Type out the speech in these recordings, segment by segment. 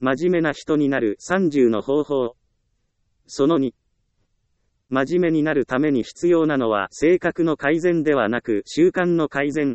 真面目な人になる30の方法。その2。真面目になるために必要なのは性格の改善ではなく習慣の改善。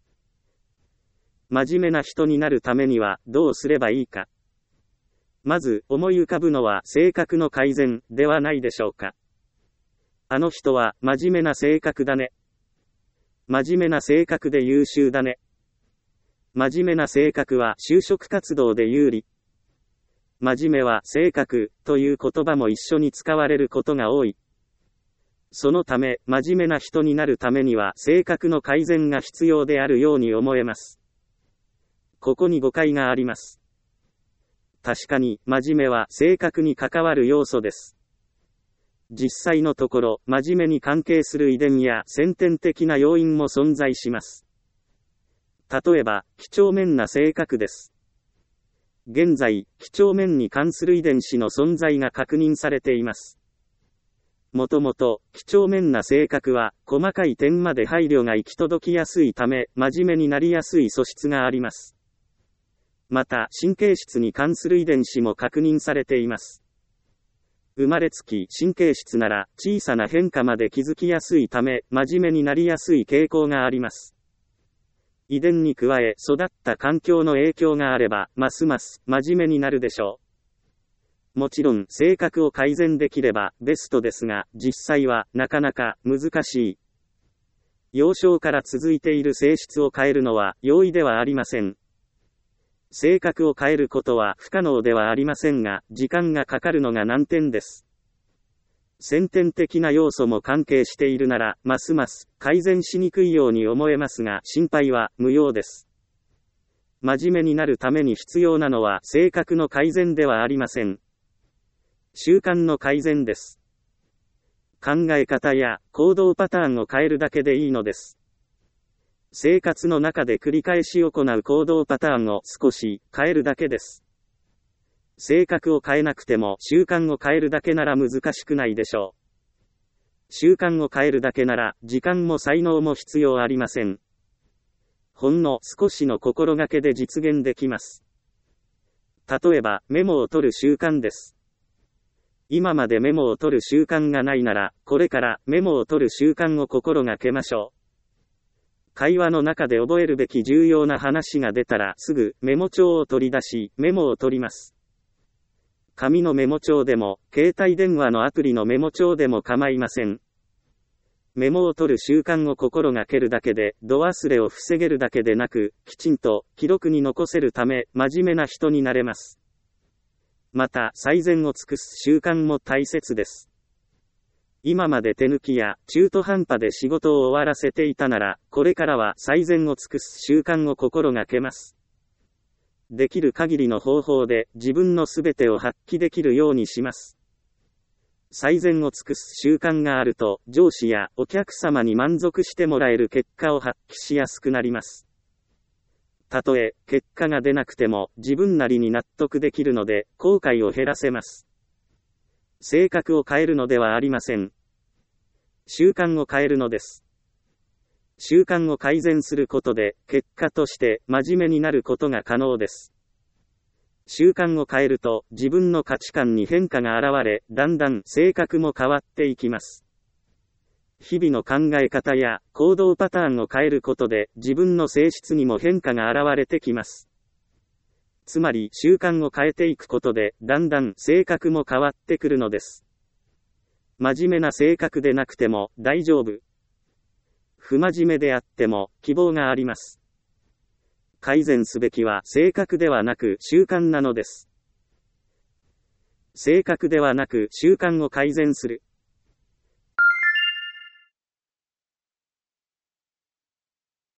真面目な人になるためにはどうすればいいか。まず思い浮かぶのは性格の改善ではないでしょうか。あの人は真面目な性格だね。真面目な性格で優秀だね。真面目な性格は就職活動で有利。真面目は性格という言葉も一緒に使われることが多い。そのため、真面目な人になるためには性格の改善が必要であるように思えます。ここに誤解があります。確かに、真面目は性格に関わる要素です。実際のところ、真面目に関係する遺伝や先天的な要因も存在します。例えば、几帳面な性格です。現在、几帳面に関する遺伝子の存在が確認されています。もともと、几帳面な性格は、細かい点まで配慮が行き届きやすいため、真面目になりやすい素質があります。また、神経質に関する遺伝子も確認されています。生まれつき神経質なら、小さな変化まで気づきやすいため、真面目になりやすい傾向があります。遺伝に加え、育った環境の影響があれば、ますます真面目になるでしょう。もちろん、性格を改善できればベストですが、実際はなかなか難しい。幼少から続いている性質を変えるのは容易ではありません。性格を変えることは不可能ではありませんが、時間がかかるのが難点です。先天的な要素も関係しているなら、ますます改善しにくいように思えますが、心配は無用です。真面目になるために必要なのは性格の改善ではありません。習慣の改善です。考え方や行動パターンを変えるだけでいいのです。生活の中で繰り返し行う行動パターンを少し変えるだけです。性格を変えなくても習慣を変えるだけなら難しくないでしょう。習慣を変えるだけなら時間も才能も必要ありません。ほんの少しの心がけで実現できます。例えばメモを取る習慣です。今までメモを取る習慣がないなら、これからメモを取る習慣を心がけましょう。会話の中で覚えるべき重要な話が出たらすぐメモ帳を取り出し、メモを取ります。紙のメモ帳でも、携帯電話のアプリのメモ帳でも構いません。メモを取る習慣を心がけるだけで、度忘れを防げるだけでなく、きちんと記録に残せるため、真面目な人になれます。また、最善を尽くす習慣も大切です。今まで手抜きや中途半端で仕事を終わらせていたなら、これからは最善を尽くす習慣を心がけます。できる限りの方法で自分のすべてを発揮できるようにします。最善を尽くす習慣があると、上司やお客様に満足してもらえる結果を発揮しやすくなります。たとえ結果が出なくても自分なりに納得できるので後悔を減らせます。性格を変えるのではありません。習慣を変えるのです。習慣を改善することで結果として真面目になることが可能です。習慣を変えると自分の価値観に変化が現れ、だんだん性格も変わっていきます。日々の考え方や行動パターンを変えることで自分の性質にも変化が現れてきます。つまり習慣を変えていくことでだんだん性格も変わってくるのです。真面目な性格でなくても大丈夫。不真面目であっても希望があります。改善すべきは性格ではなく習慣なのです。性格ではなく習慣を改善する。